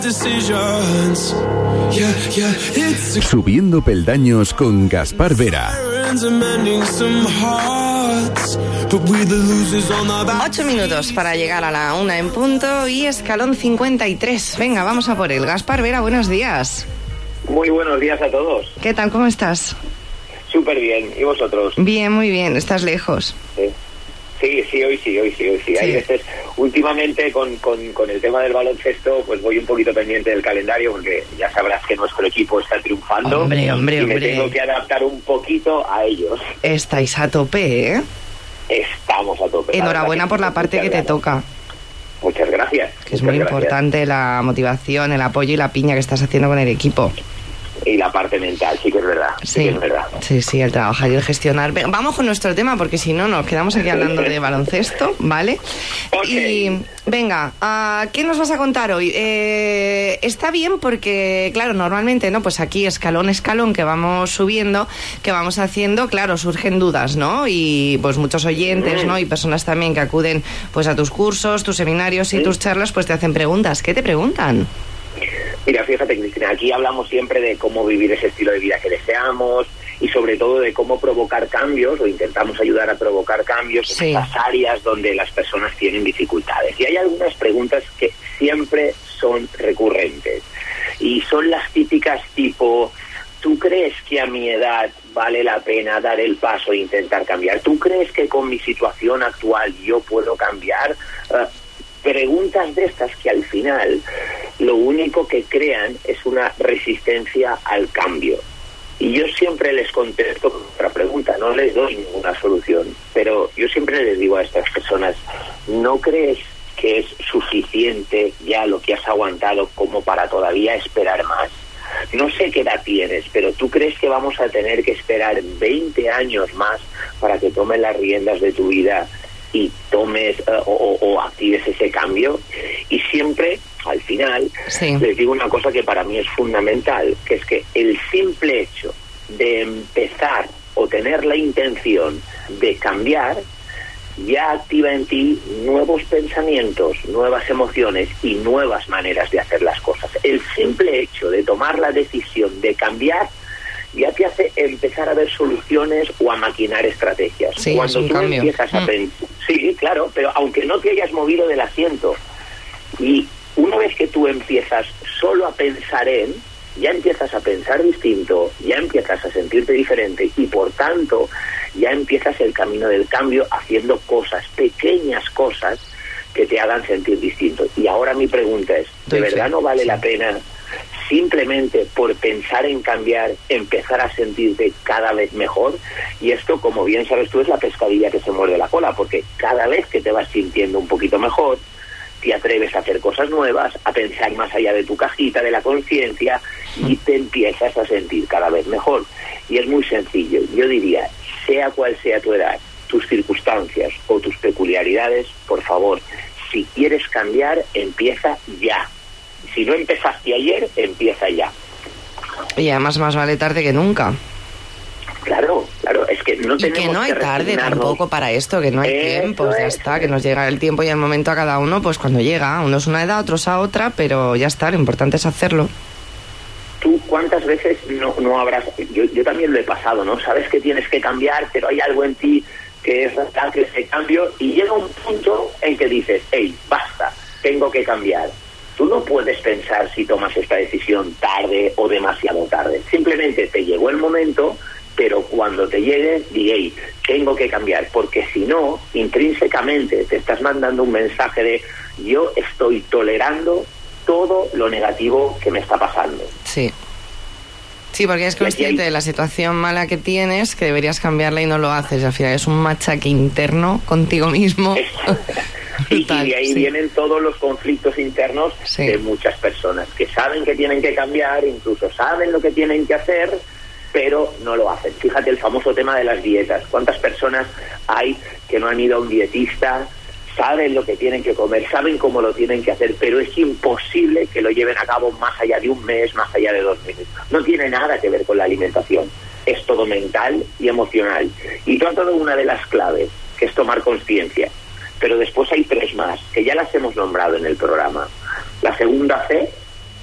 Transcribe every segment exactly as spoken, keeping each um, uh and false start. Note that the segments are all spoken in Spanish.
Subiendo peldaños con Gaspar Vera. Ocho minutos para llegar a la una en punto y escalón cincuenta y tres. Venga, vamos a por él. Gaspar Vera, buenos días. Muy buenos días a todos. ¿Qué tal? ¿Cómo estás? Súper bien. ¿Y vosotros? Bien, muy bien. ¿Estás lejos? Sí, sí, sí hoy sí, hoy sí, hoy sí. sí. Hay veces, últimamente con, con, con el tema del baloncesto, pues voy un poquito pendiente del calendario porque ya sabrás que nuestro equipo está triunfando. Hombre, hombre, y hombre. me tengo que adaptar un poquito a ellos. Estáis a tope, ¿eh? Estamos a tope. Enhorabuena por la parte que te toca. Muchas gracias. Que es muy importante la motivación, el apoyo y la piña que estás haciendo con el equipo. Y la parte mental, sí que es verdad. Sí, sí, que es verdad. Sí, sí, el trabajar y el gestionar. Vamos con nuestro tema, porque si no nos quedamos aquí hablando de baloncesto, ¿vale? Okay. Y venga, ¿a ¿qué nos vas a contar hoy? Eh, está bien porque, claro, normalmente, ¿no? Pues aquí escalón a escalón que vamos subiendo, que vamos haciendo, claro, surgen dudas, ¿no? Y pues muchos oyentes, ¿no? Y personas también que acuden pues a tus cursos, tus seminarios y ¿Sí? tus charlas, pues te hacen preguntas. ¿Qué te preguntan? Mira, fíjate, Cristina, aquí hablamos siempre de cómo vivir ese estilo de vida que deseamos y sobre todo de cómo provocar cambios, o intentamos ayudar a provocar cambios sí. en estas áreas donde las personas tienen dificultades. Y hay algunas preguntas que siempre son recurrentes y son las típicas tipo: ¿tú crees que a mi edad vale la pena dar el paso e intentar cambiar? ¿Tú crees que con mi situación actual yo puedo cambiar? Uh, Preguntas de estas que al final lo único que crean es una resistencia al cambio. Y yo siempre les contesto con otra pregunta, no les doy ninguna solución, pero yo siempre les digo a estas personas: ¿no crees que es suficiente ya lo que has aguantado como para todavía esperar más? No sé qué edad tienes, pero ¿tú crees que vamos a tener que esperar veinte años más para que tomes las riendas de tu vida y tomes uh, o, o actives ese cambio? Y siempre, al final, sí. les digo una cosa que para mí es fundamental, que es que el simple hecho de empezar o tener la intención de cambiar ya activa en ti nuevos pensamientos, nuevas emociones y nuevas maneras de hacer las cosas. El simple hecho de tomar la decisión de cambiar ya te hace empezar a ver soluciones o a maquinar estrategias. Sí, Cuando es un tú cambio. empiezas a pensar, sí, claro, pero aunque no te hayas movido del asiento, y una vez que tú empiezas solo a pensar en, ya empiezas a pensar distinto, ya empiezas a sentirte diferente y por tanto ya empiezas el camino del cambio haciendo cosas, pequeñas cosas que te hagan sentir distinto. Y ahora mi pregunta es, ¿de verdad no vale la pena simplemente por pensar en cambiar, empezar a sentirte cada vez mejor? Y esto, como bien sabes tú, es la pescadilla que se muerde la cola, porque cada vez que te vas sintiendo un poquito mejor, te atreves a hacer cosas nuevas, a pensar más allá de tu cajita, de la conciencia, y te empiezas a sentir cada vez mejor. Y es muy sencillo. Yo diría, sea cual sea tu edad, tus circunstancias o tus peculiaridades, por favor, si quieres cambiar, empieza ya. Si no empezaste ayer, empieza ya. Y además más vale tarde que nunca. Claro, claro, es que no tenemos y que no hay que tarde tampoco para esto, que no hay tiempo, ya es. está, que nos llega el tiempo y el momento a cada uno, pues cuando llega, unos una edad, otros a otra, pero ya está, lo importante es hacerlo. Tú cuántas veces no, no habrás, yo, yo también lo he pasado, ¿no? Sabes que tienes que cambiar, pero hay algo en ti que es que ese cambio, y llega un punto en que dices, hey, basta, tengo que cambiar. Tú no puedes pensar si tomas esta decisión tarde o demasiado tarde. Simplemente te llegó el momento, pero cuando te llegue, di, hey, tengo que cambiar, porque si no, intrínsecamente te estás mandando un mensaje de yo estoy tolerando todo lo negativo que me está pasando. Sí. Sí, porque eres consciente hay... de la situación mala que tienes, que deberías cambiarla y no lo haces. Al final es un machaque interno contigo mismo. Y, y de ahí sí. vienen todos los conflictos internos sí. de muchas personas que saben que tienen que cambiar, incluso saben lo que tienen que hacer, pero no lo hacen. Fíjate el famoso tema de las dietas. ¿Cuántas personas hay que no han ido a un dietista? Saben lo que tienen que comer, saben cómo lo tienen que hacer, pero es imposible que lo lleven a cabo más allá de un mes, más allá de dos meses. No tiene nada que ver con la alimentación. Es todo mental y emocional. Y tú has dado una de las claves, que es tomar conciencia. Pero después hay tres más, que ya las hemos nombrado en el programa. La segunda C,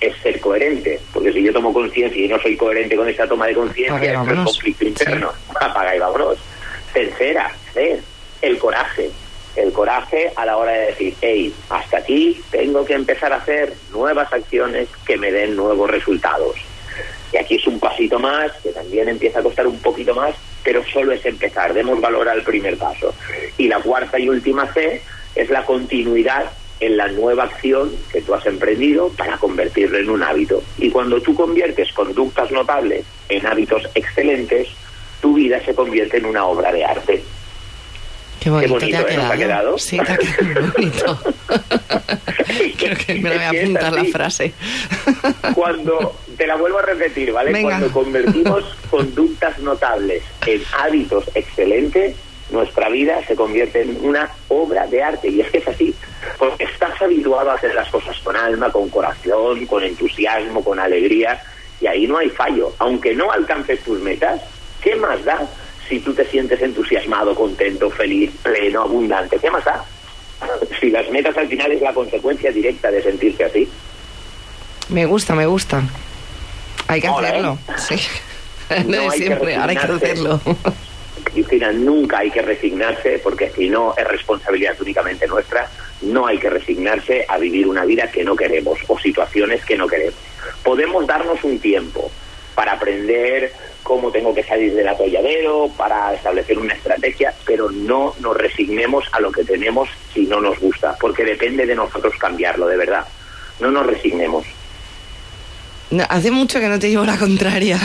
coherente, porque si yo tomo conciencia y no soy coherente con esta toma de conciencia, es el conflicto interno. Sí. Apaga y vámonos. Tercera, ¿eh? el coraje. El coraje a la hora de decir, hey, hasta aquí tengo que empezar a hacer nuevas acciones que me den nuevos resultados. Y aquí es un pasito más, que también empieza a costar un poquito más, pero solo es empezar, demos valor al primer paso. Y la cuarta y última C es la continuidad en la nueva acción que tú has emprendido para convertirlo en un hábito. Y cuando tú conviertes conductas notables en hábitos excelentes, tu vida se convierte en una obra de arte. Qué bonito, Qué bonito, te ha, ¿eh? ¿No te ha quedado? Sí, te ha quedado muy bonito. Creo que me lo voy a apuntar la frase. Cuando, te la vuelvo a repetir, ¿vale? Venga. Cuando convertimos conductas notables en hábitos excelentes, nuestra vida se convierte en una obra de arte. Y es que es así, porque estás habituado a hacer las cosas con alma, con corazón, con entusiasmo, con alegría, y ahí no hay fallo. Aunque no alcances tus metas, ¿qué más da si tú te sientes entusiasmado, contento, feliz, pleno, abundante? ¿Qué más da? Si las metas al final es la consecuencia directa de sentirse así. Me gusta, me gusta. Hay que Hola, hacerlo. ¿eh? Sí. No No de hay que siempre, ahora hay que resignarse. hacerlo. Cristina, nunca hay que resignarse, porque si no es responsabilidad únicamente nuestra. No hay que resignarse a vivir una vida que no queremos o situaciones que no queremos. Podemos darnos un tiempo para aprender cómo tengo que salir del atolladero, para establecer una estrategia, pero no nos resignemos a lo que tenemos si no nos gusta, porque depende de nosotros cambiarlo, de verdad. No nos resignemos. No, hace mucho que no te llevo la contraria.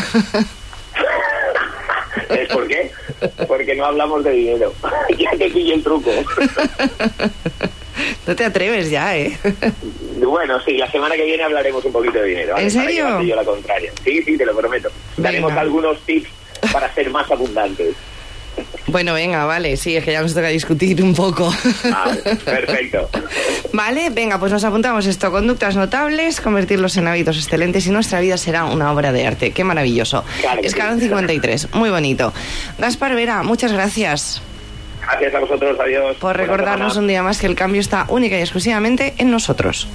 ¿Sabes por qué? Porque no hablamos de dinero. Ya te pillé el truco. No te atreves ya, ¿eh? Bueno, sí, la semana que viene hablaremos un poquito de dinero. ¿Vale? ¿En serio? Para llevarte yo la contraria. Sí, sí, te lo prometo. Venga. Daremos algunos tips para ser más abundantes. Bueno, venga, vale, sí, es que ya nos toca discutir un poco. Vale, perfecto. Vale, venga, pues nos apuntamos esto, conductas notables, convertirlos en hábitos excelentes y nuestra vida será una obra de arte. Qué maravilloso. Claro que Escalón sí. cincuenta y tres, muy bonito. Gaspar Vera, muchas gracias Gracias a vosotros, adiós. por Buena recordarnos semana. un día más que el cambio está única y exclusivamente en nosotros.